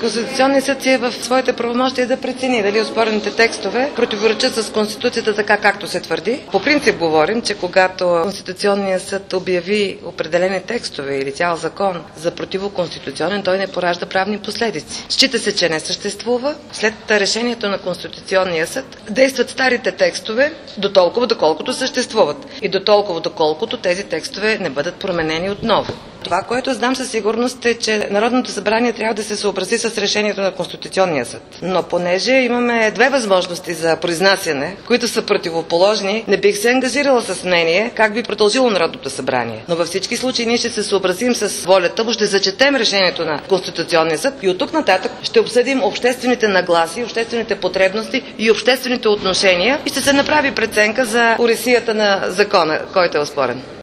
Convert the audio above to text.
Конституционният съд си е в своите правомощия да прецени дали оспорените текстове противоречат с Конституцията така, както се твърди. По принцип говорим, че когато Конституционният съд обяви определени текстове или цял закон за противоконституционен, той не поражда правни последици. Счита се, че не съществува. След решението на Конституционния съд действат старите текстове дотолкова, доколкото съществуват и дотолкова, доколкото тези текстове не бъдат променени отново. Това, което знам със сигурност е, че Народното събрание трябва да се съобрази с решението на Конституционния съд. Но понеже имаме две възможности за произнасяне, които са противоположни, не бих се ангажирала с мнение как би продължило Народното събрание. Но във всички случаи ние ще се съобразим с волята му, ще зачетем решението на Конституционния съд и от тук нататък ще обсъдим обществените нагласи, обществените потребности и обществените отношения и ще се направи преценка за уресията на закона, който е оспорен.